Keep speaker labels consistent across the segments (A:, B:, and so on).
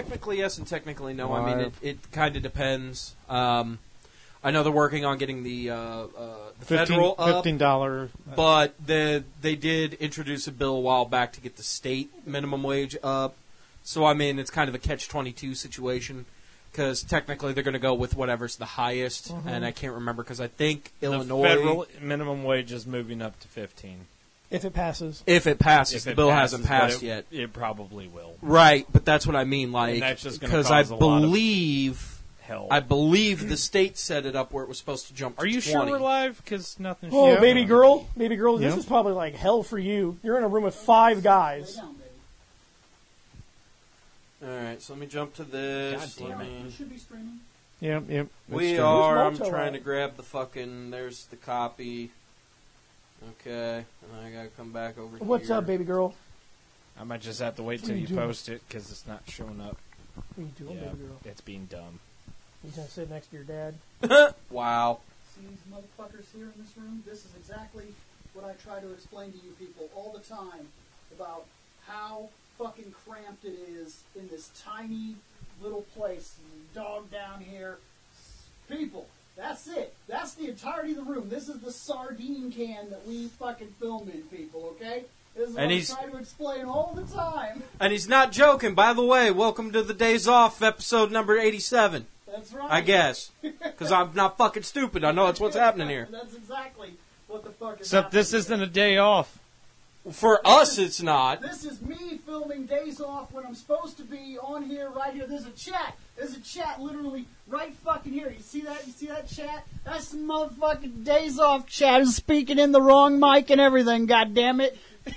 A: technically yes and technically no. I mean, it kind of depends. I know they're working on getting the federal up,
B: $15.
A: But they did introduce a bill a while back to get the state minimum wage up. So, I mean, it's kind of a catch-22 situation because technically they're going to go with whatever's the highest.
C: Mm-hmm.
A: And I can't remember because I think Illinois...
C: The federal minimum wage is moving up to 15.
B: If it passes.
A: If it passes. The bill hasn't passed yet.
C: It probably will.
A: Right, but that's what I mean. Like,
C: and that's just going to
A: because
C: cause
A: I
C: a lot
A: believe...
C: of hell.
A: I believe the state set it up where it was supposed to jump to 20.
C: Are you sure we're live? Because nothing's...
B: Oh, baby girl, this is probably like hell for you. You're in a room with 5 guys.
A: All right, so let me jump to this.
C: God damn it.
D: You should be streaming.
B: Yep.
A: We are. I'm trying to grab the fucking... There's the copy. Okay, and I gotta come back over here.
B: What's up, baby girl?
C: I might just have to wait till you post it because it's not showing up.
B: What are you doing, baby girl?
C: It's being dumb.
B: You gonna sit next to your dad?
A: Wow.
D: See these motherfuckers here in this room? This is exactly what I try to explain to you people all the time about how fucking cramped it is in this tiny little place. Dog down here. People, that's it. That's the entirety of the room. This is the sardine can that we fucking film in, people, okay? This is what I try to explain all the time.
A: And he's not joking. By the way, welcome to the Days Off episode number 87.
D: That's right.
A: I guess. Because I'm not fucking stupid. I know that's what's happening here.
D: That's exactly what the fuck is
C: Except
D: happening.
C: this isn't a day off.
A: For us, it's not.
D: This is me filming Days Off when I'm supposed to be on here, right here. There's a chat. There's a chat literally right fucking here. You see that? You see that chat? That's the motherfucking Days Off chat. Is speaking in the wrong mic and everything, goddammit.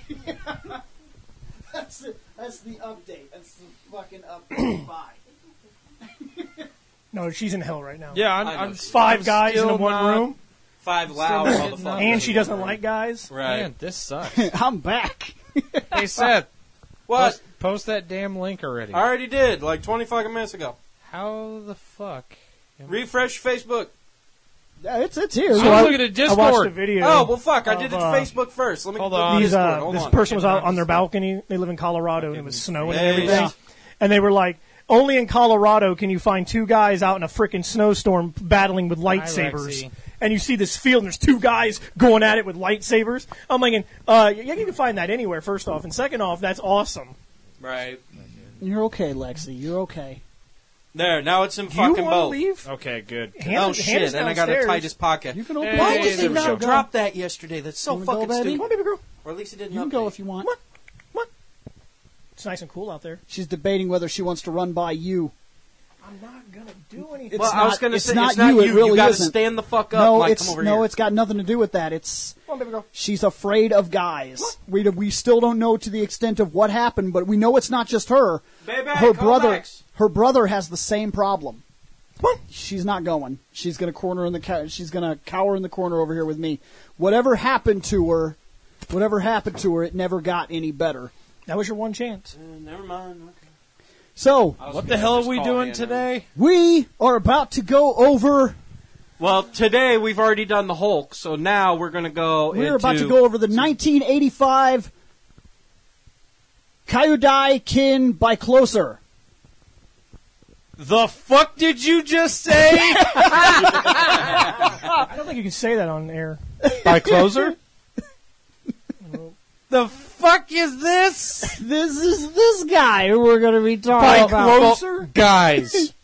D: That's it. That's the update. That's the fucking update. Bye.
B: No, she's in hell right now.
C: Yeah, I'm
B: 5 guys in one room.
A: 5 loud motherfuckers.
B: And she doesn't like guys.
A: Right.
C: Man, this sucks.
D: I'm back.
C: Hey, Seth.
A: What?
C: Post that damn link already.
A: I already did, like 20 fucking minutes ago.
C: How the fuck?
A: Refresh Facebook.
D: It's here.
C: So look at the
B: I
C: Discord.
B: watched the video.
A: Oh, well, fuck. I did it to Facebook first. Let me
C: hold
A: look
C: on.
A: at
B: These,
A: Discord. Hold
B: this
A: on.
B: person was out on their balcony. They live in Colorado, and it was snowing and
A: Hey.
B: everything.
A: Yeah.
B: And they were like, only in Colorado can you find 2 guys out in a freaking snowstorm battling with lightsabers.
C: Lexi.
B: And you see this field, and there's 2 guys going at it with lightsabers. I'm thinking, you can find that anywhere, first off. And second off, that's awesome.
A: Right.
D: You're okay, Lexi. You're okay.
A: There, now it's in
B: Do you
A: fucking
B: want to
A: both.
B: leave?
C: Okay, good.
A: Oh, shit, and I got a tightest pocket.
D: You can open
A: Why
C: Hey,
A: did they
C: there we
A: not
C: go.
A: drop that yesterday? That's so
D: You wanna
A: fucking
D: go, baby?
A: stupid.
B: Come on, baby girl.
A: Or at least it didn't
D: You can
A: update.
D: go if you want.
B: What? It's nice and cool out there.
D: She's debating whether she wants to run by you.
B: I'm not going to do anything.
A: Well,
D: It's
A: I was
D: not-
A: going to
D: it's
A: say,
D: not
A: it's not
D: you, it
A: you.
D: really
A: You got to
D: isn't.
A: stand the fuck up.
D: No,
A: Like,
D: it's
A: come over here.
D: it's got nothing to do with that. It's
B: Come on, baby girl.
D: she's afraid of guys. We still don't know to the extent of what happened, but we know it's not just her.
A: Baby,
D: Her
A: come
D: brother,
A: back.
D: her brother has the same problem.
B: What?
D: She's not going. She's going to she's going to cower in the corner over here with me. Whatever happened to her, it never got any better.
B: That was your one chance.
A: Never mind. Okay.
D: So,
C: What the hell are we doing today?
D: we are about to go over.
A: Well, today we've already done the Hulk, so now we're going to go
D: We're about to go over the 1985 Kyodai Kin by Closer.
C: The fuck did you just say?
B: I don't think you can say that on air.
C: By closer? The fuck is this?
D: This is this guy who we're going to be talking
B: By
D: about.
B: Closer?
C: Guys.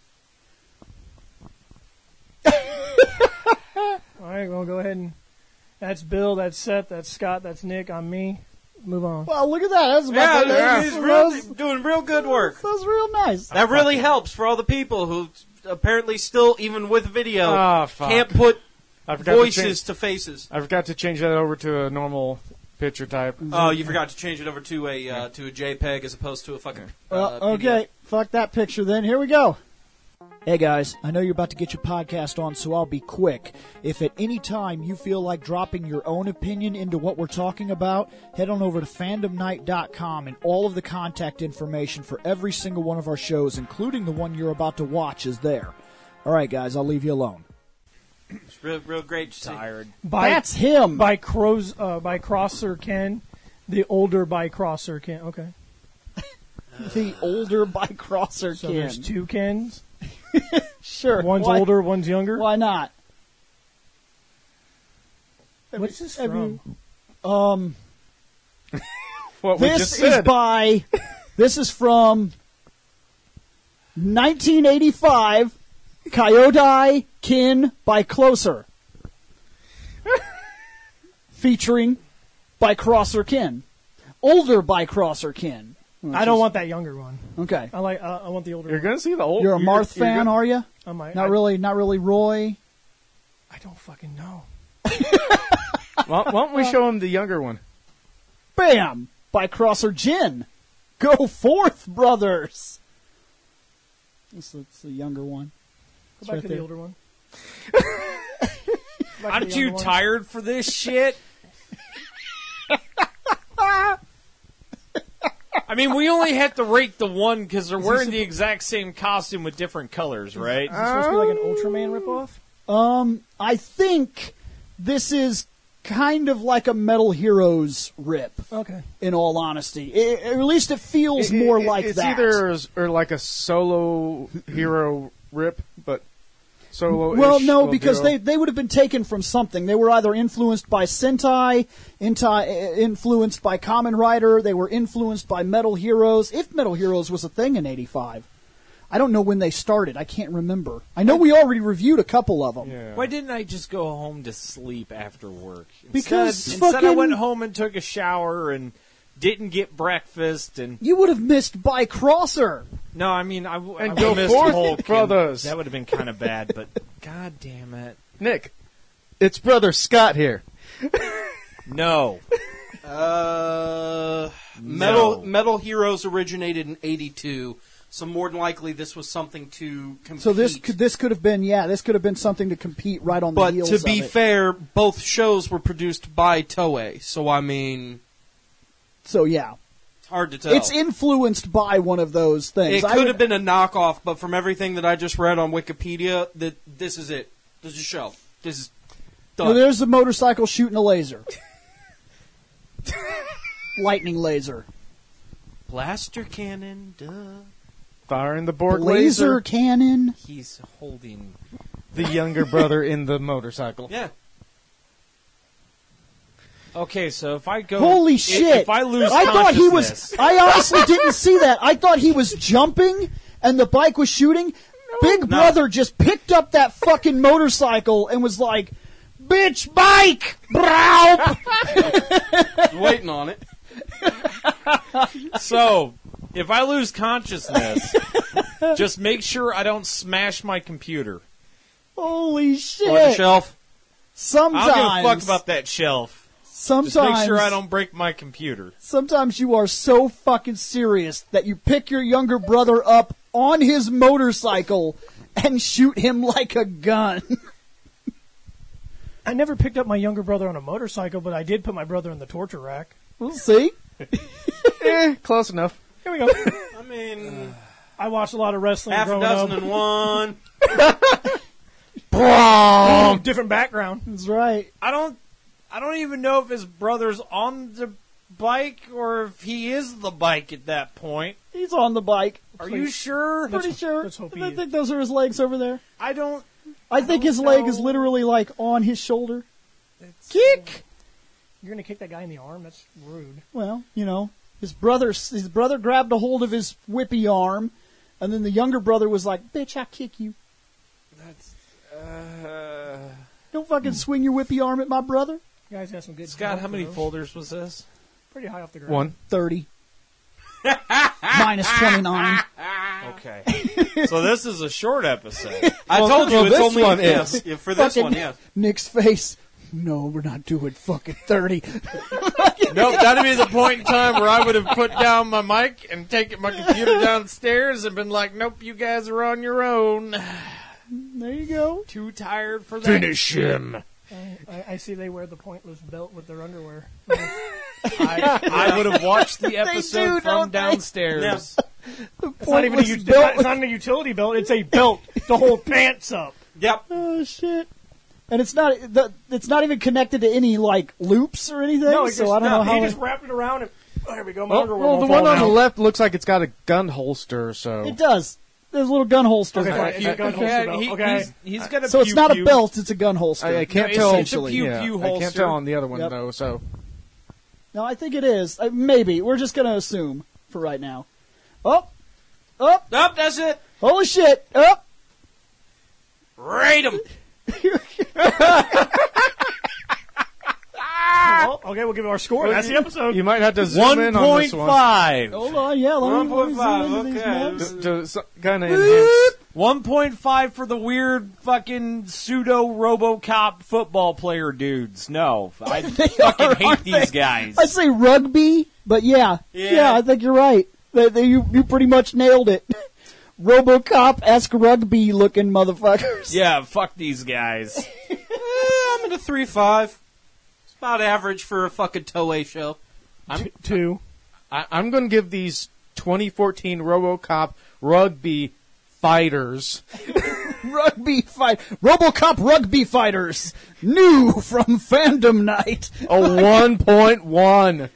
B: All right, well, go ahead and... That's Bill, that's Seth, that's Scott, that's Nick, I'm me. Move on.
D: Well, look at that. That's
A: Yeah, he's really doing real good work.
D: That's real nice.
A: That really helps for all the people who apparently still, even with video,
C: Fuck.
A: can't put
B: I
A: voices to faces.
B: I forgot to change that over to a normal picture type.
A: Oh, you forgot to change it over to a JPEG as opposed to a fucking.
D: Well,
A: PDF.
D: okay. Fuck that picture then. Here we go. Hey guys, I know you're about to get your podcast on, so I'll be quick. If at any time you feel like dropping your own opinion into what we're talking about, head on over to fandomnight.com and all of the contact information for every single one of our shows, including the one you're about to watch, is there. Alright guys, I'll leave you alone.
A: It's real great to see.
C: Tired.
D: That's him!
B: By Crosser Ken, the older by Crosser Ken. Okay.
E: The older Bicrosser
B: So
E: Ken.
B: there's two Kens.
E: Sure.
B: One's
E: Why-
B: older, one's younger.
E: Why not?
B: What's this
E: Have
B: from?
C: What we
E: This
C: just
E: is
C: said.
E: by. This is from 1985. Kyodai Kin by Closer. Featuring Bicrosser Kin. Older Bicrosser Kin.
B: I don't want that younger one.
E: Okay.
B: I want the older
C: You're
B: one.
C: going to see the old.
E: You're a Marth fan, are you?
B: I might.
E: Not really Roy.
B: I don't fucking know.
C: Why don't we show him the younger one?
E: Bam! Bicrosser Jin. Go forth, brothers. It's the younger one.
B: Go back
E: right
B: to
E: there.
B: the older one.
A: I'm too tired for this shit. I mean, we only have to rate the one because they're wearing the exact same costume with different colors, right?
B: Is this supposed to be like an Ultraman ripoff?
E: I think this is kind of like a Metal Heroes rip,
B: Okay.
E: in all honesty. Or at least it feels more like
C: it's
E: that.
C: either or like a solo hero rip, but solo.
E: Well, no, because they would have been taken from something. They were either influenced by Sentai, influenced by Kamen Rider, they were influenced by Metal Heroes, if Metal Heroes was a thing in 85. I don't know when they started. I can't remember. I know we already reviewed a couple of them.
C: Yeah.
A: Why didn't I just go home to sleep after work?
E: Because
A: instead I
E: fucking-
A: went home and took a shower and didn't get breakfast and
E: You would have missed
A: I
E: Bicrosser.
A: mean I
C: And go
A: missed
C: forth,
A: Hulk, and
C: brothers.
A: that would have been kind of bad, but god damn it,
C: Nick, it's brother Scott here.
A: no.
F: Metal Heroes originated in '82, so more than likely this was something to compete.
E: So this could have been something to compete right on the
F: But
E: heels
F: to be
E: of it.
F: fair, both shows were produced by Toei, so I mean,
E: So yeah,
F: it's hard to tell.
E: it's influenced by one of those things.
F: It could have been a knockoff, but from everything that I just read on Wikipedia, this is it. This is a show. This is done.
E: No, there's a motorcycle shooting a laser, lightning laser,
F: Blaster cannon, duh.
C: Firing the Borg
E: laser
C: laser.
E: cannon.
A: He's holding
C: The younger brother in the motorcycle.
F: Yeah.
A: Okay, so if I go
E: Holy
A: if-
E: shit!
A: if I lose
E: I thought he was.
A: consciousness-
E: I honestly didn't see that. I thought he was jumping and the bike was shooting. Big Brother just picked up that fucking motorcycle and was like, "Bitch, bike, brow."
F: Waiting on it.
A: So, if I lose consciousness, just make sure I don't smash my computer.
E: Holy
F: Or the
E: shit!
F: shelf.
E: Sometimes,
A: I don't give a fuck about that shelf.
E: sometimes,
A: Just make sure I don't break my computer.
E: Sometimes you are so fucking serious that you pick your younger brother up on his motorcycle and shoot him like a gun.
B: I never picked up my younger brother on a motorcycle, but I did put my brother in the torture rack.
E: We'll see.
C: Close enough.
B: Here we go.
F: I mean,
B: I watched a lot of wrestling
F: half a
B: growing
F: dozen
B: up.
F: and one.
B: Different background.
E: That's right.
A: I don't even know if his brother's on the bike or if he is the bike at that point.
E: He's on the bike.
A: Are you sure?
E: Pretty sure.
B: let's hope he
E: I
B: is.
E: think those are his legs over there.
A: I don't.
E: I think his leg is literally like on his shoulder. Kick.
B: You're gonna kick that guy in the arm? That's rude.
E: Well, you know, his brother grabbed a hold of his whippy arm, and then the younger brother was like, "Bitch, I kick you.
A: That's.
E: Don't fucking swing your whippy arm at my brother."
B: You guys got some good.
A: Scott, how
B: smoke
A: many
B: for those.
A: folders was this?
B: Pretty high off the ground.
C: 1.
E: 30. Minus 29.
A: Okay. So this is a short episode.
F: I told you it's
C: this
F: only
C: one
F: yes,
C: is.
F: yeah, for this
E: Fucking
F: one, yes.
E: Nick's face. No, we're not doing fucking 30.
A: Nope, that'd be the point in time where I would have put down my mic and taken my computer downstairs and been like, nope, you guys are on your own.
E: There you go.
A: Too tired for that.
C: Finish him.
B: I see they wear the pointless belt with their underwear.
A: I would have watched the
E: do,
A: episode
E: don't
A: from
E: they?
A: downstairs.
B: It's not even
E: Pointless belt.
B: it's not a utility belt. It's a belt to hold pants up.
F: Yep.
E: Oh shit! And it's not even connected to any like loops or anything.
B: No,
E: so I don't know how.
B: he just wrapped it around and There we go. My
C: Well,
B: underwear
C: the
B: won't
C: one
B: fall
C: on the
B: out.
C: left looks like it's got a gun holster, so.
E: It does. There's a little gun holster.
B: Okay,
E: there.
B: fine. It's a gun holster belt. Okay.
G: He's got a
E: So it's
G: pew
E: not a
G: pew.
E: belt; it's a gun holster.
C: I can't
G: No,
C: tell.
G: it's a pew
C: yeah,
G: pew
C: I can't
G: holster.
C: tell on the other one
E: Yep.
C: though. So
E: No, I think it is. Maybe we're just gonna assume for right now. Oh, oh,
A: Nope, that's it.
E: holy shit! Oh,
A: Rate them.
B: Well, okay, we'll give it our score. That's the episode.
C: you might have to zoom in on this one
G: 1.5.
E: hold on, yeah. Let me zoom
A: 1.5,
E: into these
A: okay.
E: notes.
C: to kind of enhance.
G: 1.5 for the weird fucking pseudo RoboCop football player dudes. No, I fucking hate
E: aren't
G: these
E: they?
G: guys.
E: I'd say rugby, but yeah, I think you're right. You pretty much nailed it. RoboCop-esque rugby-looking motherfuckers.
G: Yeah, fuck these guys.
A: I'm at a 3.5. It's about average for a fucking Toei show.
B: Two.
C: I'm going to give these 2014 RoboCop rugby fighters
E: Rugby fight, RoboCop rugby fighters, new from Fandom Night.
C: a 1.1.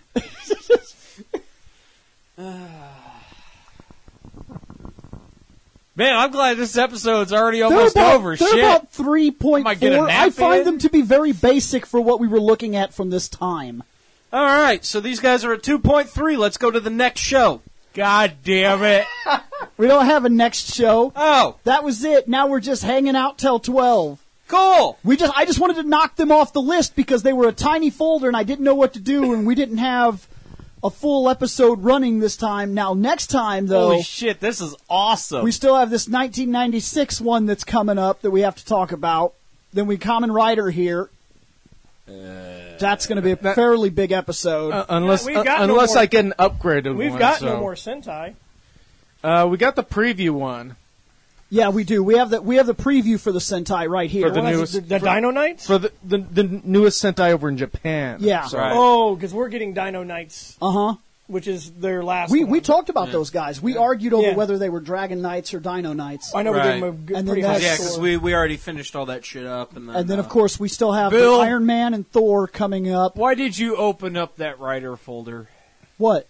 G: Man, I'm glad this episode's already
E: They're
G: almost
E: about,
G: over.
E: they're
G: Shit.
E: about
G: Might get a
E: 3.4.
G: nap
E: I find
G: in.
E: them to be very basic for what we were looking at from this time.
A: All right, so these guys are at 2.3. Let's go to the next show.
G: God damn it.
E: We don't have a next show.
A: Oh,
E: That was it. Now we're just hanging out till 12.
A: cool.
E: I just wanted to knock them off the list because they were a tiny folder and I didn't know what to do and we didn't have a full episode running this time. Now next time though,
G: Holy shit, this is awesome.
E: we still have this 1996 one that's coming up that we have to talk about. Then we Kamen Rider here. That's going to be a fairly big episode.
C: Unless
B: we've got no
C: unless
B: more-
C: I get an upgraded
B: We've
C: one.
B: got
C: so.
B: no more Sentai.
C: We got the preview one
E: Yeah, we do. We have the preview for the Sentai right here.
C: For the
B: Well,
C: newest-
B: that's the Dino Knights?
C: for the newest Sentai over in Japan.
E: Yeah.
C: So,
A: Right.
B: Oh, because we're getting Dino Knights,
E: Uh-huh.
B: which is their last
E: We
B: one.
E: talked about those guys. We argued over
B: Yeah.
E: whether they were Dragon Knights or Dino Knights.
B: I know
A: Right.
B: we gave them a good,
E: And then
B: pretty
E: that's-
B: high
A: Yeah, because
B: score.
A: we already finished all that shit up.
E: And then, of course, we still have
G: Bill.
E: the Iron Man and Thor coming up.
G: Why did you open up that writer folder?
E: What?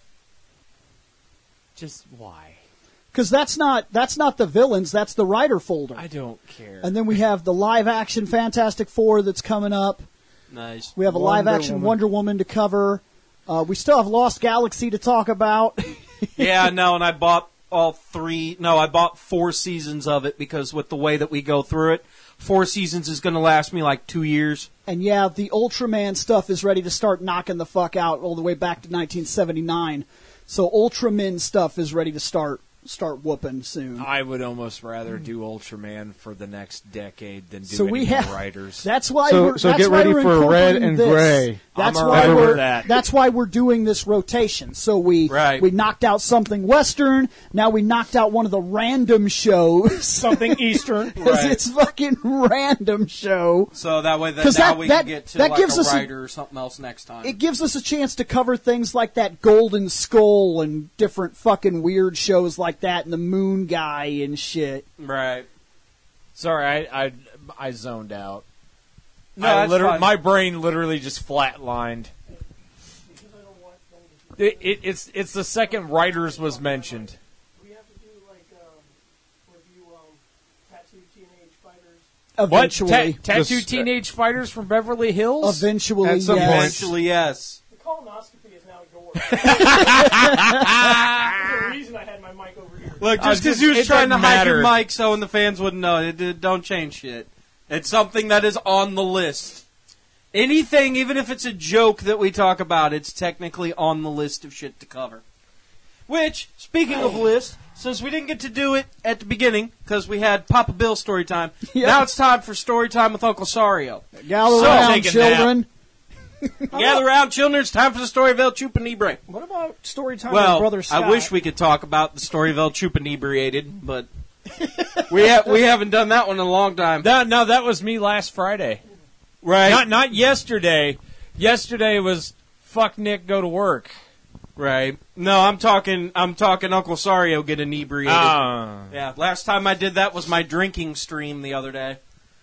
G: Just why?
E: Because that's not the villains. That's the writer folder.
G: I don't care.
E: And then we have the live-action Fantastic Four that's coming up.
A: Nice.
E: We have a live-action Wonder Woman to cover. We still have Lost Galaxy to talk about.
A: Yeah, no, and I bought all three. No, I bought 4 seasons of it because with the way that we go through it, 4 seasons is going to last me like 2 years.
E: And yeah, the Ultraman stuff is ready to start knocking the fuck out all the way back to 1979. So Ultraman stuff is ready to start whooping soon.
G: I would almost rather do Ultraman for the next decade than do
E: So
G: any
E: we
G: more
E: have
G: writers.
E: That's why
C: So-
E: we're
C: so
E: that's
C: get
E: why
C: ready
E: we're
C: for Red
E: incorporating
C: and
E: this.
C: Gray.
E: That's
G: I'm
E: why
G: alright
E: we're
G: with that.
E: that's why we're doing this rotation. So we knocked out something Western. Now we knocked out one of the random shows.
B: Something Eastern.
E: Because it's fucking random show.
A: So that way,
E: 'Cause
A: now
E: that-
A: we
E: that-
A: can get to
E: that
A: like
E: gives
A: a
E: us a-
A: writer or something else next time.
E: It gives us a chance to cover things like that Golden Skull and different fucking weird shows like that and the Moon Guy and shit.
A: Right.
G: Sorry, I zoned out.
A: No,
G: I
A: that's
G: literally,
A: fine.
G: my brain literally just flatlined. It's the second writers was mentioned.
B: We have to do like review Tattoo Teenage Fighters.
E: Eventually.
G: Tattoo teenage fighters from Beverly Hills?
E: Eventually,
C: At some
E: yes.
C: point.
A: Eventually, yes.
B: The colonoscopy is now yours. There's a reason I had my mic over here.
A: Look, just because
G: just-
A: he was
G: it
A: trying to
G: doesn't
A: hide your
G: matter.
A: mic so and the fans wouldn't know. It don't change shit. It's something that is on the list. Anything, even if it's a joke that we talk about, it's technically on the list of shit to cover. Which, speaking of list, since we didn't get to do it at the beginning, because we had Papa Bill story time,
E: Yeah.
A: now it's time for story time with Uncle Sario.
E: Gather
A: So-
E: around,
G: Take a nap.
E: children.
A: Gather around, children, it's time for the story of El Chupanibre.
B: What about story time
A: Well,
B: with Brother Scott?
A: I wish we could talk about the story of El Chupanebriated, but we haven't done that one in a long time.
G: No, that was me last Friday.
A: Right.
G: Not yesterday. Yesterday was fuck Nick, go to work.
A: Right. No, I'm talking Uncle Sario get inebriated. Yeah, last time I did that was my drinking stream the other day.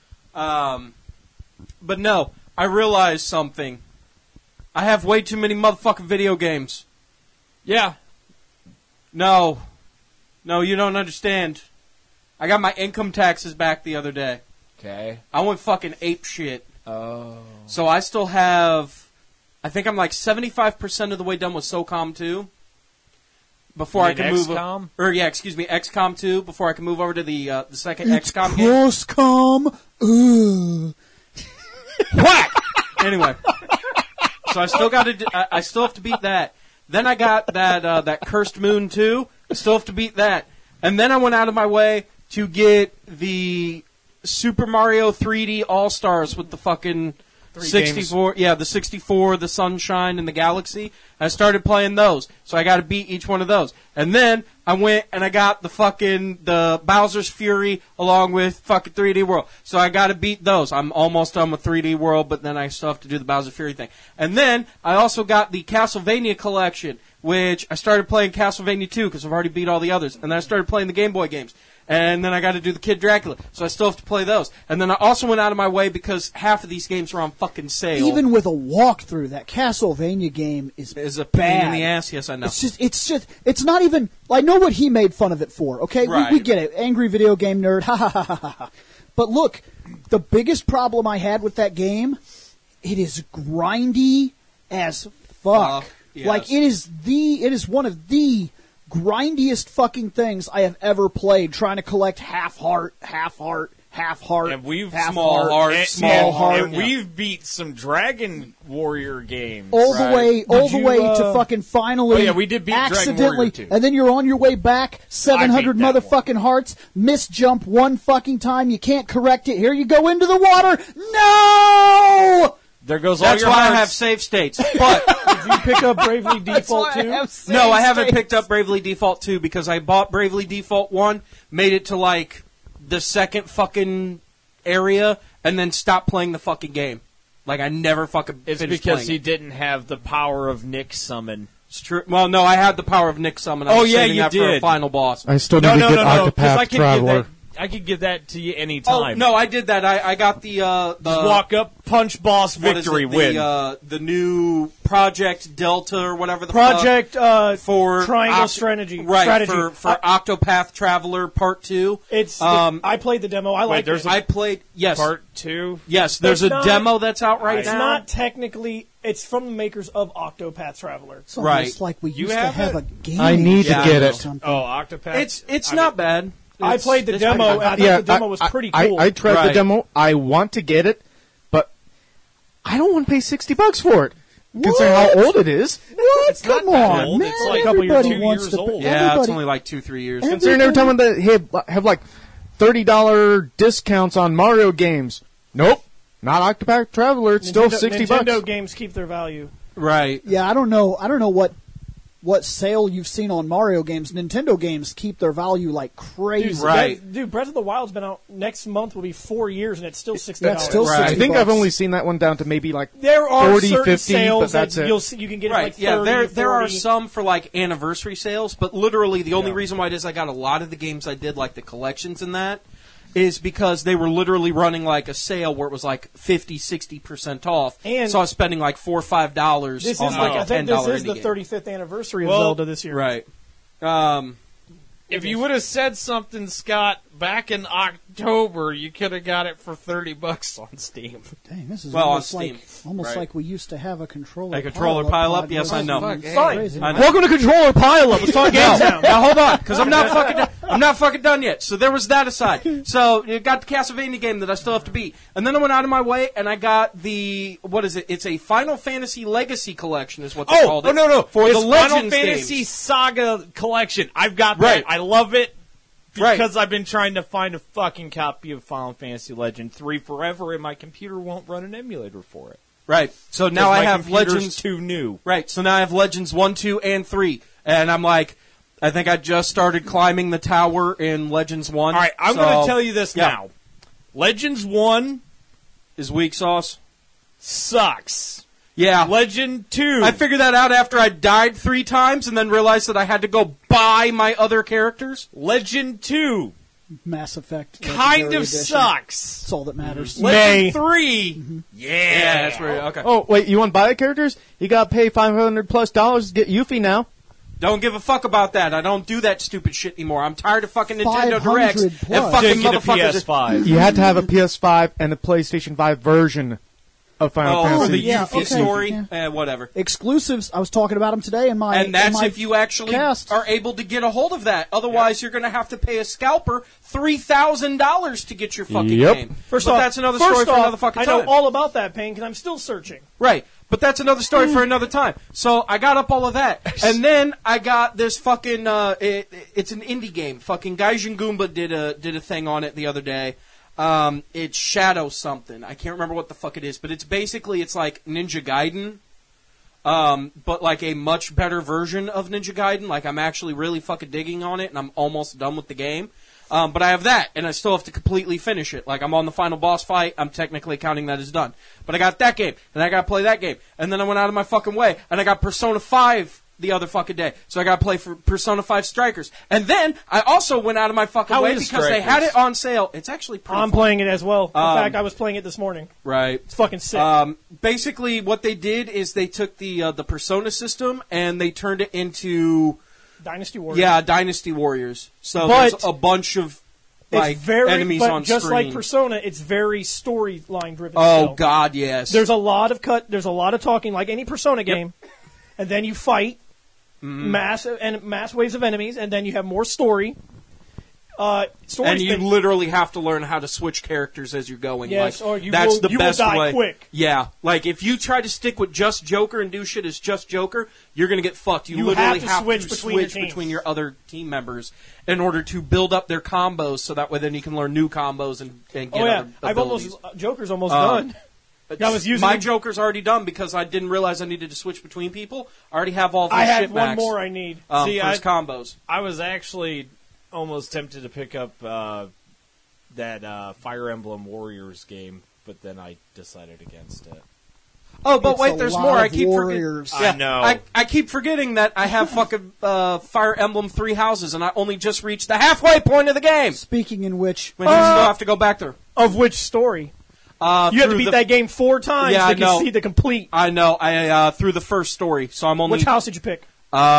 A: But no, I realized something. I have way too many motherfucking video games.
G: Yeah.
A: No, you don't understand. I got my income taxes back the other day.
G: Okay.
A: I went fucking ape shit.
G: Oh.
A: So I still have, I think I'm like 75% of the way done with SOCOM 2. Before I can move,
G: XCOM?
A: XCOM 2. Before I can move over to the second XCOM game.
E: Crosscom.
A: Whack! Anyway, so I still got to. I still have to beat that. Then I got that Cursed Moon 2. I still have to beat that. And then I went out of my way to get the Super Mario 3D All Stars with the fucking 64. Yeah, the 64, the Sunshine, and the Galaxy. I started playing those, so I got to beat each one of those. And then I went and I got the Bowser's Fury along with fucking 3D World. So I got to beat those. I'm almost done with 3D World, but then I still have to do the Bowser Fury thing. And then I also got the Castlevania collection, which I started playing Castlevania 2 because I've already beat all the others. And then I started playing the Game Boy games. And then I got to do the Kid Dracula, so I still have to play those. And then I also went out of my way because half of these games are on fucking sale.
E: Even with a walkthrough, that Castlevania game is
A: a pain
E: bad.
A: in the ass. Yes, I know.
E: It's not even. I know what he made fun of it for. Okay,
A: Right.
E: we get it. Angry video game nerd. Ha ha ha ha ha. But look, the biggest problem I had with that game, it is grindy as fuck.
A: Yes.
E: Like it is one of the grindiest fucking things I have ever played. Trying to collect half heart,
G: And we've
E: half
A: small heart,
G: and,
A: small
G: and-
A: heart,
G: and
A: yeah.
G: we've beat some Dragon Warrior games.
E: all
A: Right.
E: the way to fucking finally.
G: Oh, yeah, we did beat Dragon
E: accidentally,
G: Warrior too.
E: and then you're on your way back, 700
G: I beat that
E: motherfucking hearts. Misjump one fucking time, you can't correct it. Here you go into the water. No.
G: There goes
A: That's
G: all
A: why
G: your
A: I
G: hearts.
A: have save states. But
B: Did you pick up Bravely Default 2?
A: no, I haven't picked up Bravely Default 2 because I bought Bravely Default 1, made it to like the second fucking area, and then stopped playing the fucking game. Like I never fucking
G: It's
A: finished
G: because
A: playing
G: he
A: it.
G: didn't have the power of Nick Summon.
A: It's true. Well, no, I had the power of Nick Summon. I
G: Oh,
A: was
G: yeah,
A: saving
G: you
A: that for a
G: did.
A: final boss.
C: I still need
G: No,
C: to
G: no,
C: get
G: no, no. Because
C: Octopath Traveler.
G: I could give that to you
A: Oh
G: anytime.
A: no, I did that. I got the
G: Just walk up, punch boss,
A: what is
G: victory,
A: it?
G: win.
A: The new Project Delta or whatever the
B: Project
A: for
B: Triangle
A: Oct-
B: Strategy.
A: right
B: Strategy.
A: for Octopath Traveler Part 2.
B: It's.
A: I
B: played the demo. I like
G: there's
B: it.
A: I played
G: Part 2.
A: yes. There's
B: It's
A: a
B: not-
A: demo that's out right
B: It's
A: now.
B: not technically. It's from the makers of Octopath Traveler.
E: It's almost
A: Right.
E: like we
G: You
E: used to
G: have
E: have
G: it?
E: a game.
C: I need
A: to
C: get
E: or
C: it.
E: something.
G: Oh, Octopath.
A: It's not bad.
B: I played the
A: it's
B: demo.
A: pretty
B: And I
A: good.
B: thought the demo was pretty cool.
C: I tried the
A: Right.
C: demo. I want to get it, but I don't want to pay $60 for it. Considering how old it is.
E: What?
G: It's not
E: Come
G: that
E: on,
G: old.
E: man!
G: It's like
E: Everybody
G: 2
E: wants
G: years
E: to.
G: old.
A: Yeah, it's
E: everybody-
A: only like 2-3 years.
C: Considering every time they have like $30 discounts on Mario games. Nope. Not Octopath Traveler. It's still $60.
B: Nintendo games keep their value.
A: Right.
E: Yeah, I don't know what sale you've seen on Mario games. Nintendo games keep their value like crazy.
B: Dude,
A: Right.
B: Dude, Breath of the Wild's been out. Next month will be 4 years, and it's still $60.
E: That's still
A: Right.
C: I
E: $60.
C: think I've only seen that one down to maybe like
B: There are
C: 40,
B: certain
C: 50,
B: sales
C: but that's
B: that
C: it.
B: you'll see, you can get it
A: Right,
B: like 30,
A: yeah, there are
B: 40.
A: some for like anniversary sales, but literally the only reason why it is I got a lot of the games I did, like the collections and that, is because they were literally running like a sale where it was like 50-60% off.
B: And
A: so I was spending like $4 or $5
B: This
A: on
B: is
A: like
B: I
A: a
B: think
A: $10
B: this is the
A: indie game.
B: 35th anniversary of
G: Well,
B: Zelda this year.
A: Right.
G: If you would have said something, Scott, back in October, you could have got it for $30 on Steam.
E: Dang, this is
A: Well, on
E: almost
A: Steam.
E: Almost
A: Right.
E: like we used to have a controller.
A: A controller pile-up?
E: pod.
A: Yes, I know.
G: Fuck,
E: It's
G: fine.
E: crazy.
A: I know.
B: Welcome to Controller Pile Up. Let's talk games now.
A: Now hold on, because I'm not fucking done yet. So there was that aside. So you got the Castlevania game that I still have to beat, and then I went out of my way and I got the what is it? It's a Final Fantasy Legacy Collection, is what they called it.
G: no!
A: For
G: it's
A: the
G: Final
A: Legends
G: Fantasy
A: games.
G: Saga Collection. I've got
A: Right.
G: that. I love it
A: Right.
G: because I've been trying to find a fucking copy of Final Fantasy Legend 3 forever, and my computer won't run an emulator for it.
A: Right. So now I
G: my
A: have
G: computer's
A: Legends.
G: too new.
A: Right. So now I have Legends 1, 2, and 3, and I'm like, I think I just started climbing the tower in Legends 1.
G: All right, I'm going to tell you this
A: yeah.
G: now. Legends 1
A: Is weak sauce?
G: sucks.
A: Yeah.
G: Legend 2.
A: I figured that out after I died 3 times and then realized that I had to go buy my other characters.
G: Legend 2
E: Mass Effect.
G: kind
E: Legendary
G: of
E: Edition.
G: sucks.
E: That's all that matters.
G: Legend 3,
A: Yeah, that's where. Okay.
C: Oh, wait, you want to buy the characters? You got to pay $500+ to get Yuffie now.
A: Don't give a fuck about that. I don't do that stupid shit anymore. I'm tired of fucking Nintendo
E: 500
A: Directs and
E: plus.
A: fucking
G: Didn't get a
A: motherfuckers.
G: PS5.
C: You had to have a PS5 and a PlayStation 5 version of Final
A: Oh, for
C: Fantasy.
A: the
E: Yeah,
A: Yuffie
E: okay.
A: story?
E: Yeah.
A: Whatever.
E: Exclusives. I was talking about them today in my
A: And that's
E: in my
A: if you actually
E: cast.
A: are able to get a hold of that. Otherwise, you're going to have to pay a scalper $3,000 to get your fucking
C: Yep.
A: game.
B: First
A: but
B: off,
A: that's another story for another fucking
B: I
A: time.
B: know all about that pain because I'm still searching.
A: Right. But that's another story for another time. So I got up all of that. And then I got this fucking, it's an indie game. Fucking Gaijin Goomba did a thing on it the other day. It's Shadow something. I can't remember what the fuck it is, but it's like Ninja Gaiden. But like a much better version of Ninja Gaiden. Like I'm actually really fucking digging on it and I'm almost done with the game. But I have that, and I still have to completely finish it. Like, I'm on the final boss fight, I'm technically counting that as done. But I got that game, and I gotta play that game. And then I went out of my fucking way, and I got Persona 5 the other fucking day. So I gotta play for Persona 5 Strikers. And then, I also went out of my fucking
G: How
A: way
G: is
A: because they had
G: Strikers?
A: it on sale. It's actually pretty
B: I'm
A: fun.
B: playing it as well. In fact, I was playing it this morning.
A: Right.
B: It's fucking sick.
A: Basically, what they did is they took the Persona system, and they turned it into,
B: Dynasty Warriors.
A: yeah, Dynasty Warriors. So
B: But-
A: there's a bunch of, like,
B: It's very,
A: enemies
B: but
A: on
B: just
A: screen.
B: like Persona, it's very storyline driven.
A: Oh
B: still.
A: God, yes.
B: There's a lot of there's a lot of talking, like any Persona game, and then you fight mass waves of enemies, and then you have more story. Story's
A: and you
B: been-
A: literally have to learn how to switch characters as you're going.
B: Yes,
A: like,
B: or you
A: that's
B: will-
A: the
B: you will
A: best
B: die
A: way.
B: quick.
A: Yeah, like if you try to stick with just Joker and do shit as just Joker, you're gonna get fucked. You,
B: You
A: literally
B: have to switch between your teams.
A: between your other team members in order to build up their combos, so that way then you can learn new combos and get
B: Oh yeah,
A: other
B: I've
A: abilities.
B: Joker's almost done. I was using
A: my
B: it-
A: Joker's already done because I didn't realize I neted to switch between people. I already have all of
B: I
A: his
B: have
A: shit
B: one
A: max,
B: more I need.
G: See,
A: for his combos.
G: I was actually almost tempted to pick up that Fire Emblem Warriors game, but then I decided against it.
A: Oh, but
E: It's
A: wait,
E: a
A: there's
E: lot
A: more.
E: of
A: I keep
E: warriors.
A: forgetting.
G: I know.
A: I keep forgetting that I have fucking Fire Emblem 3 houses, and I only just reached the halfway point of the game.
E: Speaking in which,
A: When you still have to go back there.
B: Of which story? You have to
A: Through
B: beat
A: the-
B: that game 4 times
A: Yeah, I
B: to
A: know.
B: see the complete.
A: I know. I through the first story, so I'm only.
B: Which house did you pick?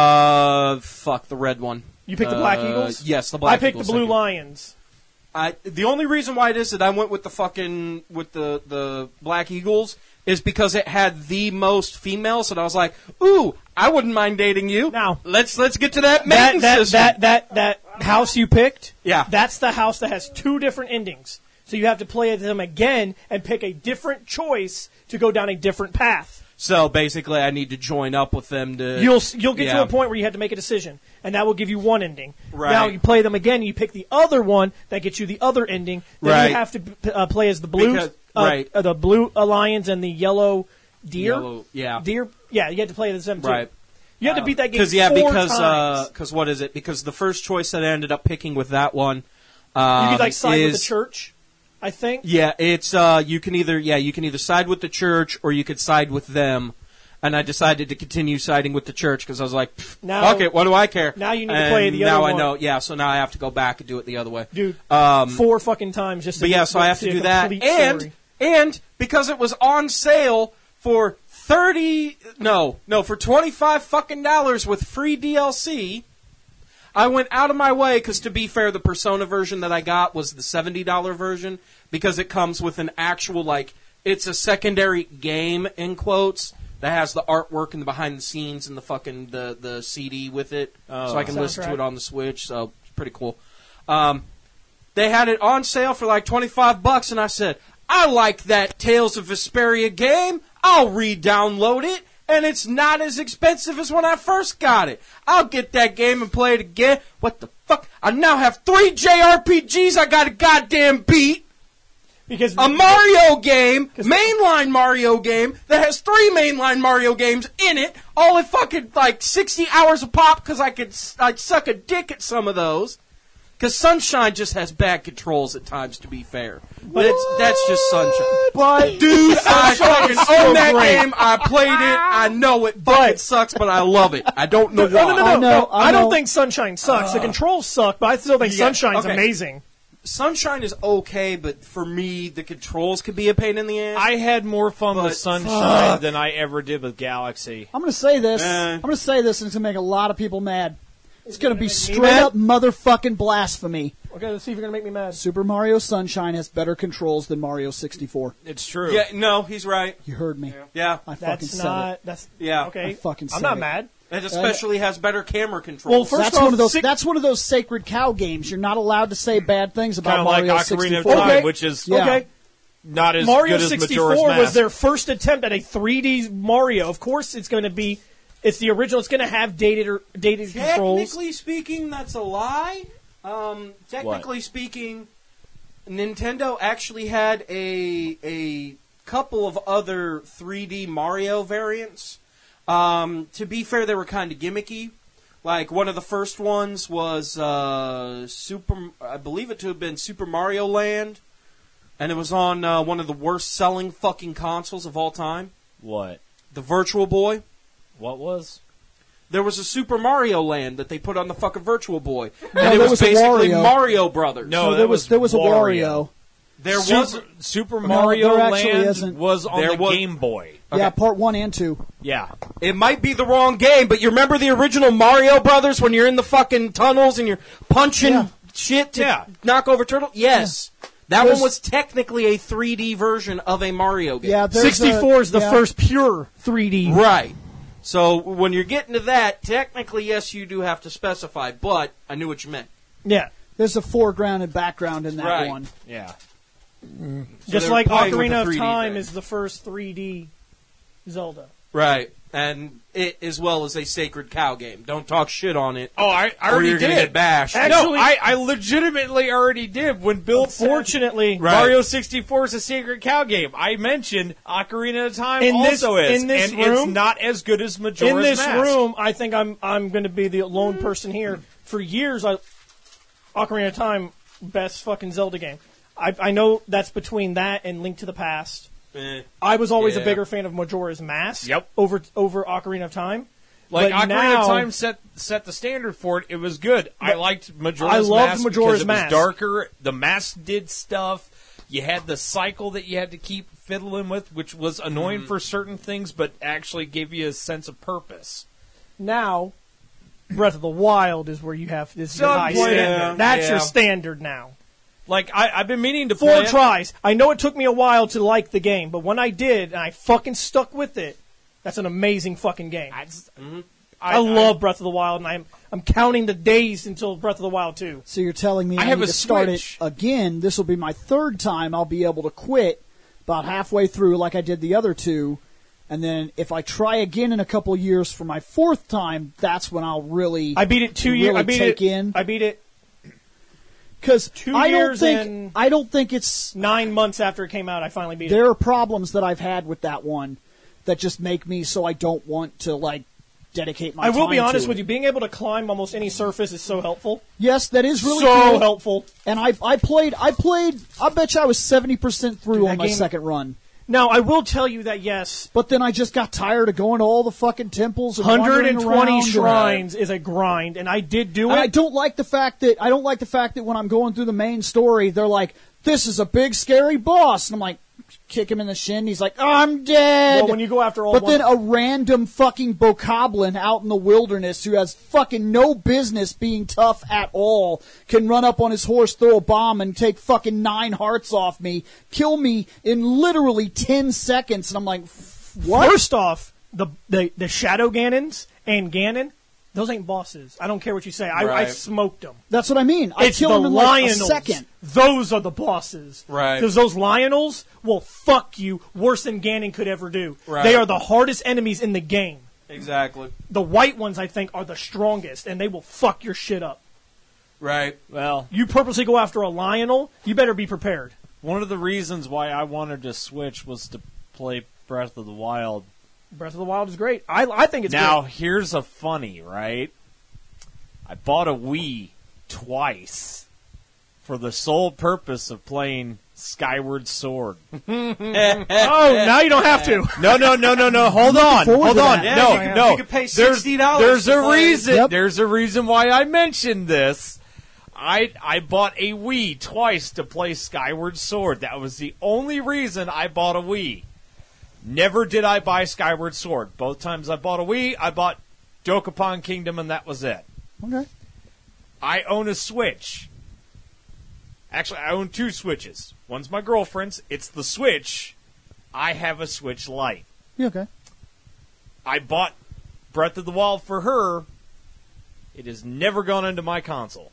A: Fuck the red one.
B: You picked the Black Eagles?
A: Yes, the Black
B: I picked
A: Eagles.
B: the Blue
A: thank you.
B: Lions.
A: The only reason why it is that I went with the fucking with the Black Eagles is because it had the most females, and I was like, ooh, I wouldn't mind dating you.
B: Now-
A: let's get to that mating system.
B: That house you picked,
A: Yeah.
B: that's the house that has 2 different endings. So you have to play them again and pick a different choice to go down a different path.
A: So basically, I need to join up with them to.
B: You'll get
A: yeah.
B: to a point where you have to make a decision, and that will give you one ending.
A: Right.
B: Now you play them again, you pick the other one that gets you the other ending. Then
A: Right.
B: you have to play as the blue,
A: Because- right.
B: The blue lions and the yellow deer.
A: Yellow, yeah.
B: Deer. Yeah, you have to play as them too.
A: Right.
B: You have to beat that game
A: because
B: 4 times.
A: because what is it? Because the first choice that I ended up picking with that one,
B: you could like side with the
A: is-
B: church, I think.
A: Yeah, it's you can either side with the church or you could side with them. And I decided to continue siding with the church because I was like,
B: Now-
A: fuck it, what do I care?
B: now you need to
A: And
B: play the other
A: now
B: one.
A: I know, yeah. So now I have to go back and do it the other way,
B: Dude,
A: Um,
B: 4 fucking times just to
A: But yeah,
B: get-
A: so I have
B: see
A: to
B: a
A: do that,
B: complete
A: and
B: story.
A: because it was on sale for for $25 fucking dollars with free DLC, I went out of my way because, to be fair, the Persona version that I got was the $70 version because it comes with an actual it's a secondary game in quotes that has the artwork and the behind the scenes and the fucking the CD with it, so I can listen to
B: Soundtrack.
A: it on the Switch. So it's pretty cool. They had it on sale for like $25, and I said, I like that Tales of Vesperia game. I'll re-download it, and it's not as expensive as when I first got it. I'll get that game and play it again. What the fuck? I now have 3 JRPGs I got a goddamn beat.
B: Because
A: A Mario game, mainline Mario game, that has 3 mainline Mario games in it, all in fucking 60 hours a pop because I'd suck a dick at some of those. Because Sunshine just has bad controls at times, to be fair. But that's just Sunshine.
C: But
A: Dude, I fucking own that
B: great.
A: game. I played it. I know it fucking sucks, but I love it. I don't know why.
B: No.
E: I
B: I don't
E: know.
B: think Sunshine sucks. The controls suck, but I still think
A: Yeah,
B: Sunshine's
A: okay.
B: amazing.
A: Sunshine is okay, but for me, the controls could be a pain in the ass.
G: I had more fun
A: But
G: with Sunshine than I ever did with Galaxy.
E: I'm going to say this.
A: Eh.
E: I'm going to say this, and it's going to make a lot of people mad. It's going to be
B: make me
E: straight
B: mad?
E: up motherfucking blasphemy.
B: Okay, let's see if you're gonna make me mad.
E: Super Mario Sunshine has better controls than Mario 64.
G: It's true.
A: Yeah, no, he's right.
E: You heard me.
A: Yeah,
E: I fucking
B: That's
E: said
B: not.
E: it.
B: That's
A: yeah.
B: okay.
E: I fucking
B: I'm
E: said
B: not
E: it.
B: mad.
A: It especially has better camera controls.
B: Well, first
E: That's
B: off,
E: one of those.
B: six-
E: That's one of those sacred cow games. You're not allowed to say bad things about
G: Kind of like
E: Mario
G: Ocarina
E: 64.
G: of Time,
B: Okay.
G: which is
E: Yeah.
B: Okay.
G: not as
B: Mario
G: good as
B: 64
G: Majora's Mask.
B: was their first attempt at a 3D Mario. Of course, it's going to be. It's the original. It's going to have dated controls.
A: technically speaking, that's a lie. Technically speaking, Nintendo actually had a couple of other 3D Mario variants. To be fair, they were kind of gimmicky. Like, one of the first ones was I believe it to have been Super Mario Land, and it was on one of the worst-selling fucking consoles of all time,
G: What?
A: the Virtual Boy.
G: What was?
A: There was a Super Mario Land that they put on the fucking Virtual Boy, and
E: No,
A: it
E: there
A: was
E: was a
A: basically
E: Wario.
A: Mario Brothers.
G: No,
E: there was a Wario.
A: There
G: Super
A: was.
G: Mario
E: there actually
G: Land
E: isn't.
G: was on
A: There
G: the
A: was-
G: Game Boy.
E: Yeah,
A: Okay.
E: part 1 and 2.
G: Yeah.
A: It might be the wrong game, but you remember the original Mario Brothers when you're in the fucking tunnels and you're punching
E: Yeah.
A: shit to
G: Yeah.
A: knock over turtle? Yes. That
E: There's-
A: one was technically a 3D version of a Mario game.
E: Yeah, there's
B: 64 is the
E: yeah.
B: first pure 3D.
A: Right. So when you're getting to that, technically, yes, you do have to specify, but I knew what you meant.
B: Yeah.
E: There's a foreground and background in that
A: Right.
E: one.
G: Yeah.
A: So
B: Just
A: they were
B: like
A: playing with
B: Ocarina
A: the
B: of
A: 3D
B: Time
A: thing.
B: is the first 3D Zelda.
A: Right. And it, as well as a Sacred Cow game. Don't talk shit on it,
G: Oh, I
A: or
G: already
A: you're going to
G: did.
A: get bashed.
B: Actually-
G: No, I legitimately already did when Bill said
B: Fortunately,
A: Right.
G: Mario 64 is a Sacred Cow game. I mentioned Ocarina of Time
B: In this-
G: also is,
B: in this
G: and
B: room-
G: it's not as good as Majora's
B: in this
G: Mask.
B: room, I think I'm going to be the lone person here. For years, Ocarina of Time, best fucking Zelda game. I know that's between that and Link to the Past. I was always a
A: Yeah.
B: bigger fan of Majora's Mask.
G: Yep.
B: Over Ocarina of Time.
G: Like
B: But
G: Ocarina
B: now-
G: of Time set the standard for it. It was good. I liked Majora's
B: I loved
G: Mask
B: Majora's
G: because it
B: Mask.
G: was darker. The mask did stuff. You had the cycle that you had to keep fiddling with, which was annoying for certain things, but actually gave you a sense of purpose.
B: Now, Breath of the Wild is where you have this
G: Some
B: high
G: point-
B: standard. That's
A: yeah.
B: your standard now.
G: Like I've been meaning to
B: 4
G: play it.
B: tries. I know it took me a while to like the game, but when I did, and I fucking stuck with it, that's an amazing fucking game. I love Breath of the Wild, and I'm counting the days until Breath of the Wild 2.
E: So you're telling me
G: I
E: I
G: have
E: need
G: a
E: to start
G: Switch.
E: it again. This will be my 3rd time I'll be able to quit about halfway through like I did the other 2. And then if I try again in a couple years for my 4th time, that's when I'll really
B: I beat it 2 years.
E: really
B: I beat
E: take
B: it.
E: in.
B: I beat it
E: Because
B: 2
E: I don't
B: years
E: think
B: and-
E: I don't think it's
B: 9 months after it came out. I finally beat it.
E: there are problems that I've had with that one that just make me so I don't want to like dedicate my
B: I will
E: time
B: be honest
E: to
B: with
E: it.
B: you. Being able to climb almost any surface is so helpful.
E: Yes, that is really
B: so
E: cool.
B: helpful.
E: And I played. I bet you I was 70% through
B: Dude,
E: on
B: that
E: my
B: game-
E: second run.
B: Now, I will tell you that yes,
E: But then I just got tired of going to all the fucking temples and wandering
B: 120
E: around.
B: shrines is a grind, and I did do
E: And I
B: it.
E: don't like the fact that when I'm going through the main story, they're like, "This is a big scary boss," and I'm like, kick him in the shin. He's like, "I'm dead."
B: Well, when you go after all
E: but
B: one-
E: then a random fucking bokoblin out in the wilderness who has fucking no business being tough at all can run up on his horse, throw a bomb, and take fucking 9 hearts off me, kill me in literally 10 seconds, and I'm like, what?
B: First off, the Shadow Ganons and Ganon, those ain't bosses. I don't care what you say. I
A: Right.
B: smoked them.
E: That's what I mean. I
B: It's
E: kill
B: the
E: him in like a
B: Lionels.
E: second.
B: Those are the bosses.
A: Right.
B: Because those Lionels will fuck you worse than Ganon could ever do.
A: Right.
B: They are the hardest enemies in the game.
A: Exactly.
B: The white ones, I think, are the strongest, and they will fuck your shit up.
A: Right.
G: Well,
B: You purposely go after a Lionel, you better be prepared.
G: one of the reasons why I wanted to switch was to play Breath of the Wild.
B: Breath of the Wild is great. I think it's
G: Now,
B: good.
G: here's a funny, right? I bought a Wii twice for the sole purpose of playing Skyward Sword.
B: Oh, now you don't have to.
G: No. Hold on.
E: forward
G: Hold
E: to
G: on.
E: that.
A: Yeah,
G: No,
A: you
G: no.
A: you could pay
G: There's
A: $60
G: There's
A: to
G: a
A: play.
G: reason.
E: Yep.
G: There's a reason why I mentioned this. I bought a Wii twice to play Skyward Sword. That was the only reason I bought a Wii. Never did I buy Skyward Sword. Both times I bought a Wii, I bought Dokapon Kingdom, and that was it.
E: Okay.
G: I own a Switch. Actually, I own 2 Switches. One's my girlfriend's. It's the Switch. I have a Switch Lite.
E: Yeah, okay.
G: I bought Breath of the Wild for her. It has never gone into my console.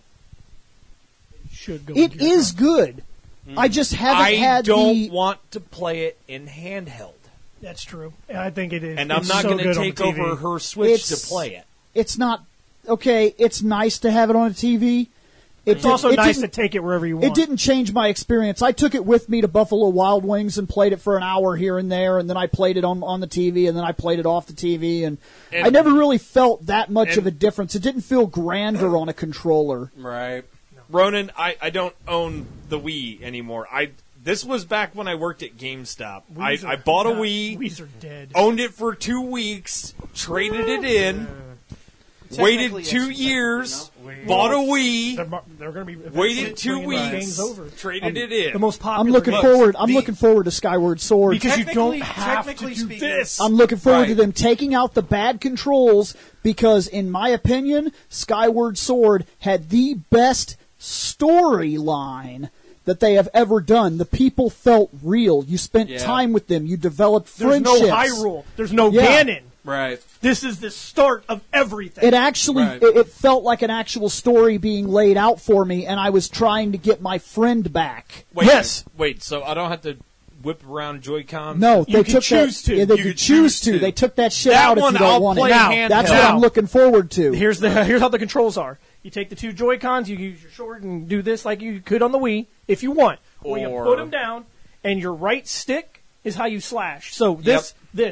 B: Should go.
E: It is good. I just haven't
G: I
E: had
G: don't want to play it in handheld.
B: That's true. I think it is.
G: And I'm
B: It's
G: not
B: so
G: going to
B: good on
G: take
B: the TV.
G: over her Switch
E: It's-
G: to play it.
E: It's not okay. It's nice to have it on a TV.
B: It's also nice to
E: didn't-
B: take it wherever you want.
E: It didn't change my experience. I took it with me to Buffalo Wild Wings and played it for an hour here and there, and then I played it on the TV, and then I played it off the TV, and I never really felt that much of a difference. It didn't feel grander on a controller.
A: Right.
G: Ronan, I don't own the Wii anymore. This was back when I worked at GameStop.
B: Wii's
G: I
B: are-
G: bought a
B: nah,
G: Wii,
B: Wii's are dead.
G: owned it for 2 weeks, traded it in, waited 2 years, bought a Wii,
B: They're going to be
G: waited 2
B: bringing those
G: weeks,
B: games over.
G: traded it in.
B: The most popular.
E: I'm looking
B: game.
E: forward. I'm looking forward to Skyward Sword.
B: because you don't
A: Technically-
B: have to
A: technically
B: do
A: speaking-
B: this.
E: I'm looking forward to
A: Right.
E: them taking out the bad controls because, in my opinion, Skyward Sword had the best storyline that they have ever done. The people felt real. You spent
A: Yeah.
E: time with them. You developed
B: There's
E: friendships.
B: no Hyrule. There's no
E: Yeah.
B: Ganon.
A: Right.
B: This is the start of everything.
E: It actually,
A: Right.
E: it felt like an actual story being laid out for me, and I was trying to get my friend back.
B: Yes.
G: Wait, so I don't have to whip around Joy-Con?
E: No,
B: You
E: they
B: can
E: took
B: choose
E: that.
B: to.
E: Yeah, they
G: You
E: could
G: can
E: choose
G: choose
E: to.
G: to.
E: They took that shit
G: That
E: out if
G: one
E: you don't
G: I'll
E: want
G: play
E: it.
G: handheld.
E: That's what
B: Now-
E: I'm looking forward to.
B: Here's how the controls are. You take the 2 Joy-Cons, you use your sword and do this like you could on the Wii if you want. Or you
A: Or-
B: put them down, and your right stick is how you slash. So this.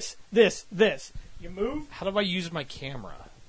B: You move.
G: How do I use my camera?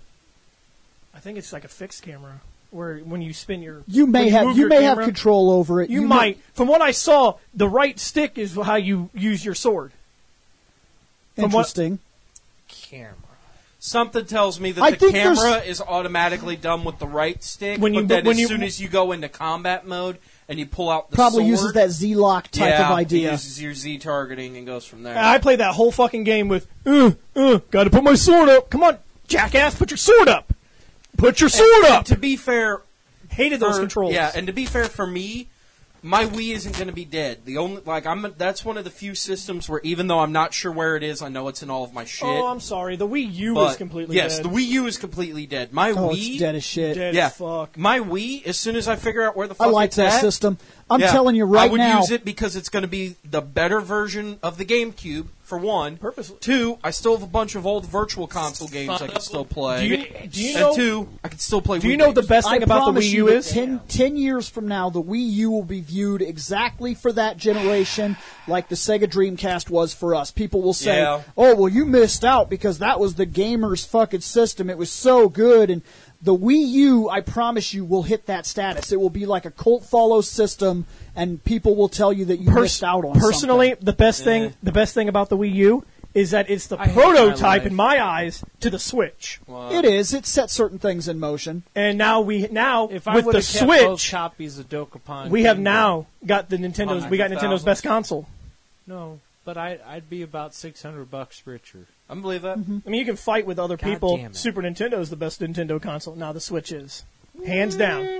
B: I think it's like a fixed camera where when you spin your
E: You may
B: when
E: have
B: move
E: you
B: your
E: may have
B: camera,
E: control over it.
B: You
E: may-
B: might. From what I saw, the right stick is how you use your sword. From what-
E: Interesting.
G: Camera.
A: Something tells me that
E: I
A: the
E: think
A: camera
E: there's-
A: is automatically done with the right stick,
B: When you-
A: but then
B: when
A: as
B: you-
A: soon as you go into combat mode and you pull out the
E: Probably
A: sword,
E: uses that Z-lock type
A: yeah,
E: of idea.
A: It uses your Z targeting and goes from there.
B: I played that whole fucking game with, got to put my sword up. Come on, jackass, put your sword up. Put your sword
A: And
B: up.
A: to be fair,
B: Hated those
A: for-
B: controls.
A: Yeah, and to be fair for me, my Wii isn't going to be dead. The only that's one of the few systems where even though I'm not sure where it is, I know it's in all of my shit.
B: Oh, I'm sorry. The Wii U
A: but
B: is completely
A: yes,
B: dead.
A: the Wii U is completely dead. My
E: Oh,
A: Wii,
E: it's dead as shit.
B: Dead
A: yeah,
B: as fuck.
A: my Wii. As soon as I figure out where the
E: I
A: fuck
E: like
A: it's
E: that
A: at,
E: system. I'm
A: yeah,
E: telling you
A: I
E: right
A: would
E: now.
A: use it because it's going to be the better version of the GameCube. For one,
B: Purposely.
A: 2, I still have a bunch of old Virtual Console games I can still play.
B: Do you
A: and
B: know?
A: 2, I can still play.
B: Do you
A: Wii
B: know the
A: games.
B: best thing
E: I
B: about the
E: promise
B: Wii
E: you
B: U
E: that
B: is?
E: 10 years from now, the Wii U will be viewed exactly for that generation like the Sega Dreamcast was for us. People will say,
A: Yeah.
E: oh, well, you missed out because that was the gamer's fucking system. It was so good. And the Wii U, I promise you, will hit that status. It will be like a cult follow system, and people will tell you that you missed out on
B: Personally,
E: something.
B: the best thing about the Wii U is that it's the
A: I hate my
B: prototype
A: life.
B: in my eyes to the Switch.
E: It is. It sets certain things in motion.
B: And now
G: If I
B: with
G: would
B: the
G: have kept both
B: Switch,
G: copies of Dokapon,
B: we have
G: Kingdom-
B: now got the Nintendo's. We got Nintendo's
A: 100,000.
B: best console.
G: No, but I'd be about $600 richer.
A: I believe that.
B: I mean, you can fight with other
G: God
B: people.
G: damn it.
B: Super Nintendo is the best Nintendo console. Now the Switch is, hands down.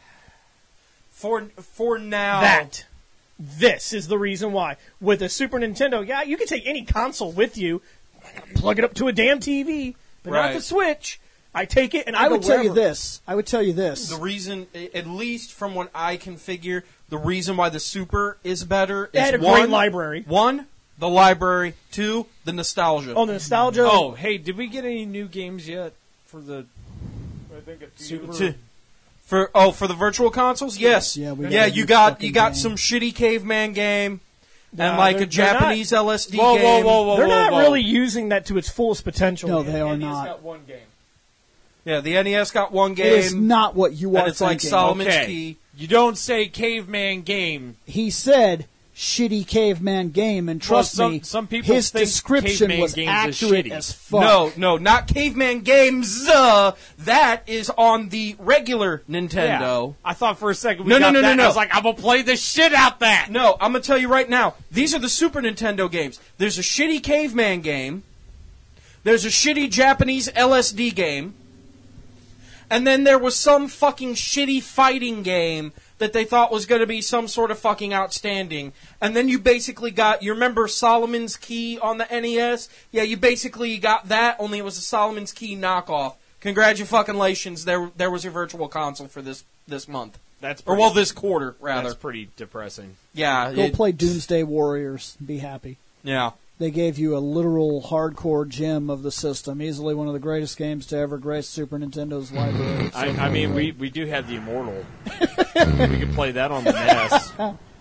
A: For now,
B: This is the reason why. With a Super Nintendo, yeah, you can take any console with you, plug it up to a damn TV, but not
A: Right.
B: the Switch. I take it and I
E: I
B: go
E: would tell you
B: wherever.
E: this. I would tell you this.
A: the reason, at least from what I can figure, the reason why the Super is better
B: It
A: is
B: had a
A: one,
B: great library.
A: 1, the library. 2, the nostalgia.
B: Oh, the nostalgia.
G: Oh, hey, did we get any new games yet for the Super?
A: For the virtual consoles, yes.
E: Yeah, we got
A: yeah.
E: a
A: You
E: new
A: got
E: fucking
A: some
E: game.
A: shitty caveman game
B: Nah,
A: and like
B: they're-
A: a Japanese LSD
G: Whoa,
A: game.
G: whoa!
B: They're not really using that to its fullest potential.
E: No,
B: yet.
E: they are
G: NES
E: not.
G: got one game.
A: Yeah, the NES got one
E: It is
A: game,
E: not what you are
A: and it's like
E: thinking.
A: Solomon's
G: Okay.
A: Key.
G: You don't say caveman game.
E: He said shitty caveman game, and trust me,
G: some people
E: his
G: think
E: description
G: Caveman
E: was
G: Games is
E: accurate
G: shitty.
E: as fuck.
A: No, not Caveman Games. That is on the regular Nintendo.
G: Yeah. I thought for a second we
A: No,
G: got
A: no, no,
G: that.
A: no, no.
G: I was like, I'm gonna play the shit out that.
A: No, I'm gonna tell you right now. These are the Super Nintendo games. There's a shitty Caveman game. There's a shitty Japanese LSD game. And then there was some fucking shitty fighting game that they thought was going to be some sort of fucking outstanding. And then you basically got, you remember Solomon's Key on the NES? Yeah, you basically got that, only it was a Solomon's Key knockoff. Congratulations, there was your virtual console for this month. This quarter, rather.
G: That's pretty depressing.
A: Yeah.
E: Go play Doomsday Warriors. Be happy.
A: Yeah.
E: They gave you a literal hardcore gem of the system. Easily one of the greatest games to ever grace Super Nintendo's library.
G: I mean, we do have the Immortal. We could play that on the NES.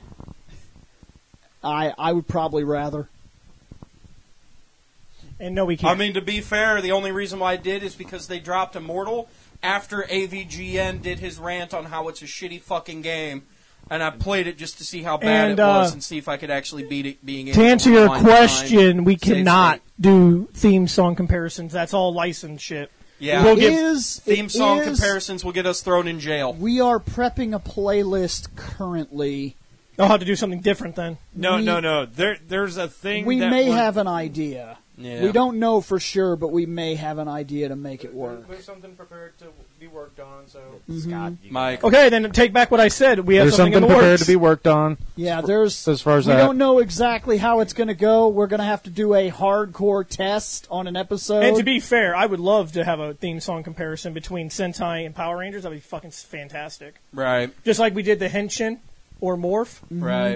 E: I would probably rather.
B: And no, we can't.
A: I mean, to be fair, the only reason why I did is because they dropped Immortal after AVGN did his rant on how it's a shitty fucking game. And I played it just to see how bad
B: And,
A: it was and see if I could actually beat it being able
B: to answer
A: to
B: your
A: rewind
B: question, we
A: save
B: cannot
A: state.
B: do theme song comparisons. That's all licensed shit.
A: Yeah.
B: We'll give
A: Theme song comparisons will get us thrown in jail.
E: We are prepping a playlist currently.
B: I'll have to do something different then.
G: No. There's a thing
E: We
G: that
E: may
G: we're-
E: have an idea.
A: Yeah.
E: We don't know for sure, but we may have an idea to make it work.
F: There's something prepared to be worked on, so...
G: Scott,
A: Mike.
B: Okay, then take back what I said. We have
C: There's
B: something
C: something
B: in the
C: prepared
B: works.
C: to be worked on.
E: Yeah, there's.
C: As far as
E: we
C: that.
E: don't know exactly how it's going to go. We're going to have to do a hardcore test on an episode.
B: And to be fair, I would love to have a theme song comparison between Sentai and Power Rangers. That'd be fucking fantastic.
A: Right.
B: Just like we did the Henshin or Morph.
A: Right.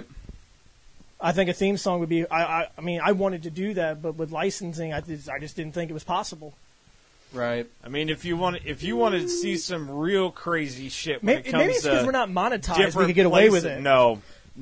B: I think a theme song would be. I mean, I wanted to do that, but with licensing, I just didn't think it was possible.
A: Right.
G: I mean, if you want to see some real crazy shit when
B: Maybe,
G: it comes
B: it's because
G: to
B: we're not monetized.
G: different
B: We could get away with
G: places-
B: it.
G: No.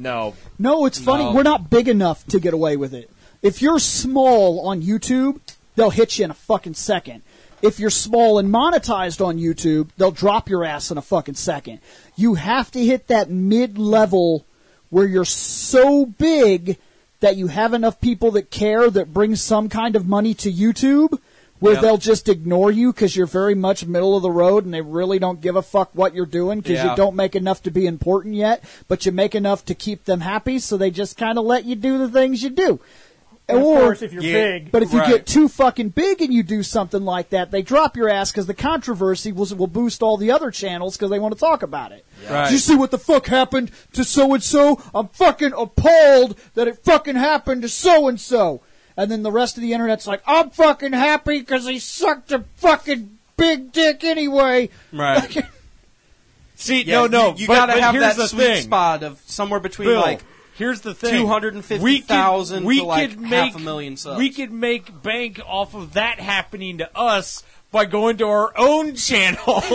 E: No, it's funny.
A: No.
E: We're not big enough to get away with it. If you're small on YouTube, they'll hit you in a fucking second. If you're small and monetized on YouTube, they'll drop your ass in a fucking second. You have to hit that mid-level where you're so big that you have enough people that care, that bring some kind of money to YouTube, where
A: Yep.
E: they'll just ignore you because you're very much middle of the road and they really don't give a fuck what you're doing because
A: Yeah.
E: you don't make enough to be important yet, but you make enough to keep them happy, so they just kind of let you do the things you do.
B: And of course, if you're
A: Yeah.
B: big,
E: But if you
A: Right.
E: get too fucking big and you do something like that, they drop your ass because the controversy will boost all the other channels because they want to talk about it.
A: Right.
E: Did you see what the fuck happened to so-and-so? I'm fucking appalled that it fucking happened to so-and-so. And then the rest of the internet's like, I'm fucking happy because he sucked a fucking big dick anyway.
A: Right.
G: See,
A: Yeah,
G: no.
A: You
G: but
A: gotta have
G: here's
A: that
G: the
A: sweet
G: thing.
A: spot of somewhere between
G: Bill,
A: like
G: here's the thing.
A: 250,000
G: we
A: to like
G: could
A: half a million subs.
G: We could make bank off of that happening to us by going to our own channels.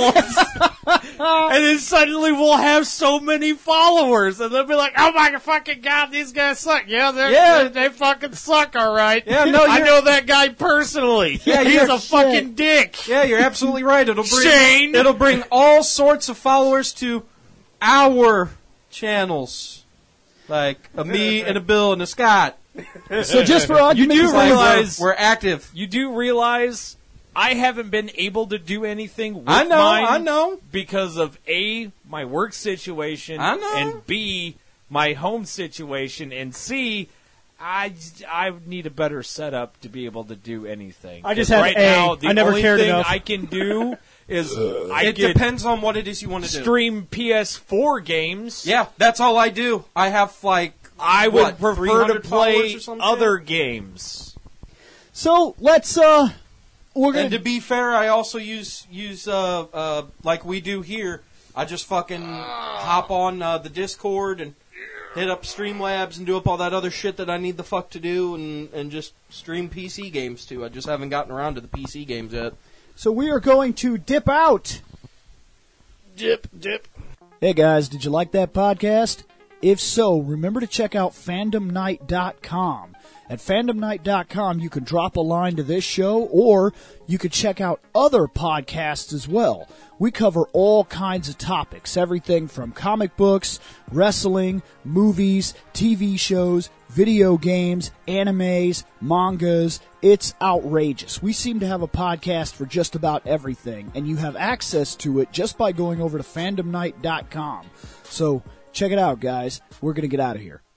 G: And then suddenly we'll have so many followers. And they'll be like, oh my fucking God, these guys suck. Yeah, they fucking suck, all right.
A: Yeah, no,
G: I
A: you're-
G: know that guy personally.
A: Yeah,
G: He's
A: you're-
G: a fucking dick.
A: Yeah, you're absolutely right. It'll bring
G: Shane!
A: It'll bring all sorts of followers to our channels, like a me and a Bill and a Scott.
E: So just for argument's
G: do
E: sake,
G: realize-
A: We're active.
G: You do realize I haven't been able to do anything with
A: I know.
G: mine
A: I know.
G: because of A, my work situation,
A: I know.
G: and B, my home situation, and C, I need a better setup to be able to do anything.
B: I just
G: 'Cause
B: have
G: right
B: A.
G: now, the
B: I never
G: only
B: cared
G: thing
B: enough.
G: I can do is I
A: It
G: can
A: depends on what it is you want to do.
G: stream PS4 games.
A: Yeah, that's all I do. I have like
G: I would
A: what,
G: prefer to
A: 300
G: play
A: followers or some
G: other
A: shit?
G: games.
E: so let's we're
A: And
E: gonna
A: to be fair, I also use like we do here. I just fucking hop on the Discord and hit up Streamlabs and do up all that other shit that I need the fuck to do, and just stream PC games too. I just haven't gotten around to the PC games yet.
E: So we are going to dip out.
G: Dip.
E: Hey guys, did you like that podcast? If so, remember to check out fandomnight.com. At fandomnight.com, you can drop a line to this show, or you could check out other podcasts as well. We cover all kinds of topics, everything from comic books, wrestling, movies, TV shows, video games, animes, mangas. It's outrageous. We seem to have a podcast for just about everything, and you have access to it just by going over to fandomnight.com. So check it out, guys. We're going to get out of here.